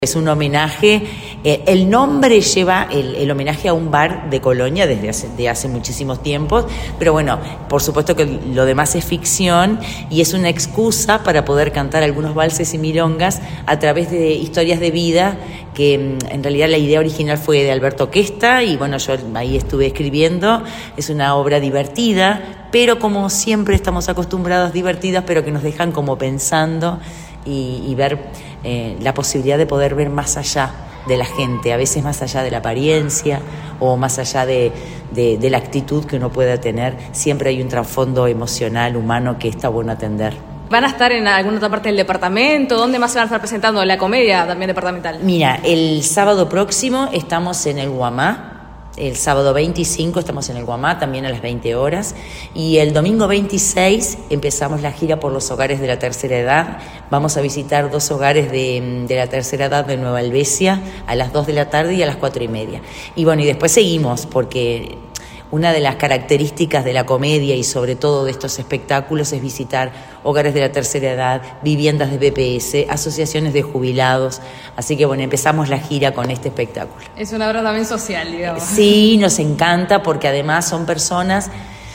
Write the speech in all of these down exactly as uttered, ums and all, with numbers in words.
Es un homenaje, eh, el nombre lleva el, el homenaje a un bar de Colonia desde hace, de hace muchísimos tiempos, pero bueno, por supuesto que lo demás es ficción y es una excusa para poder cantar algunos valses y milongas a través de historias de vida que en realidad la idea original fue de Alberto Questa y bueno, yo ahí estuve escribiendo. Es una obra divertida, pero como siempre estamos acostumbrados, divertidas, pero que nos dejan como pensando y, y ver eh, la posibilidad de poder ver más allá de la gente, a veces más allá de la apariencia o más allá de, de, de la actitud que uno pueda tener. Siempre hay un trasfondo emocional, humano, que está bueno atender. ¿Van a estar en alguna otra parte del departamento? ¿Dónde más se van a estar presentando la comedia también departamental? Mira, el sábado próximo estamos en el Guamá. El sábado veinticinco estamos en el Guamá, también a las veinte horas. Y el domingo veintiséis empezamos la gira por los hogares de la tercera edad. Vamos a visitar dos hogares de, de la tercera edad de Nueva Helvecia a las dos de la tarde y a las cuatro y media. Y bueno, y después seguimos, porque una de las características de la comedia y sobre todo de estos espectáculos es visitar hogares de la tercera edad, viviendas de B P S, asociaciones de jubilados. Así que bueno, empezamos la gira con este espectáculo. Es una obra también social, digamos. Sí, nos encanta porque además son personas,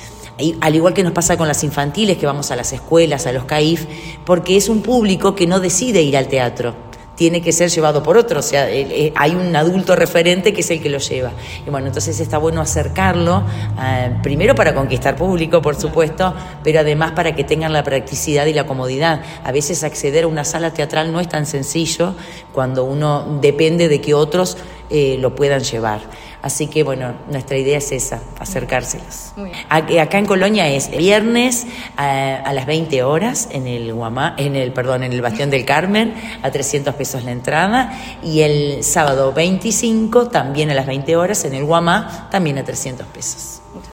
al igual que nos pasa con las infantiles, que vamos a las escuelas, a los C A I F, porque es un público que no decide ir al teatro. Tiene que ser llevado por otro, o sea, eh, hay un adulto referente que es el que lo lleva. Y bueno, entonces está bueno acercarlo, eh, primero para conquistar público, por supuesto, pero además para que tengan la practicidad y la comodidad. A veces acceder a una sala teatral no es tan sencillo cuando uno depende de que otros eh, lo puedan llevar. Así que bueno, nuestra idea es esa, acercárselos. Muy bien. Acá en Colonia es viernes a, a las veinte horas en el Guamá, en el, perdón, en el Bastión del Carmen, a trescientos pesos la entrada, y el sábado veinticinco también a las veinte horas en el Guamá, también a trescientos pesos.